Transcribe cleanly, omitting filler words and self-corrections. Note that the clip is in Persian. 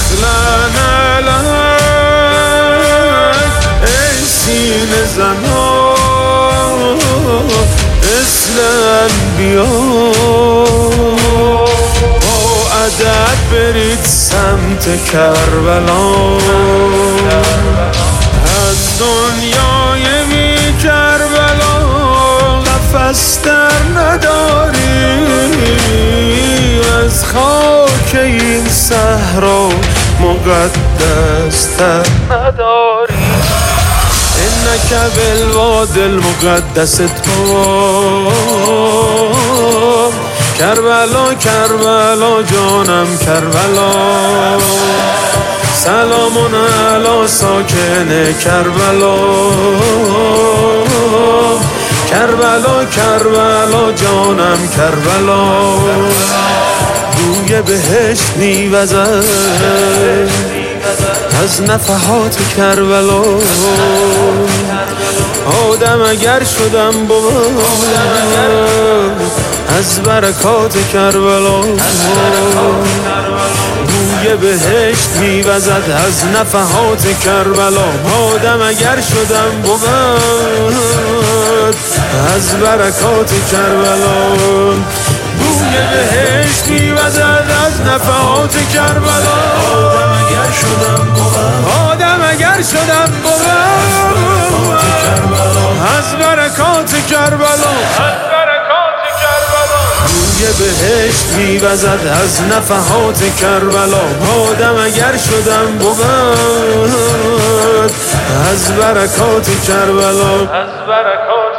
ای سینه زنا مثل انبیا با ادب برید سمت کربلا از دنیای بی کربلا نفس در نداری از خاک این صحرا مقدس تر نداری انک بالوادی المقدس طوی کربلا کربلا جانم کربلا سلام علی ساکن کربلا کربلا کربلا جانم کربلا بوی بهشت میوزد از نفحات کربلا آدم اگر شدم بود از برکات کربلا بوی بهشت میوزد از نفحات کربلا آدم اگر شدم بود از برکات کربلا بوی بهشت میوزد از نفحات کربلا آدم اگر شدم بود از برکات کربلا بوی بهشت میوزد از نفحات کربلا آدم اگر شدم بود از برکات کربلا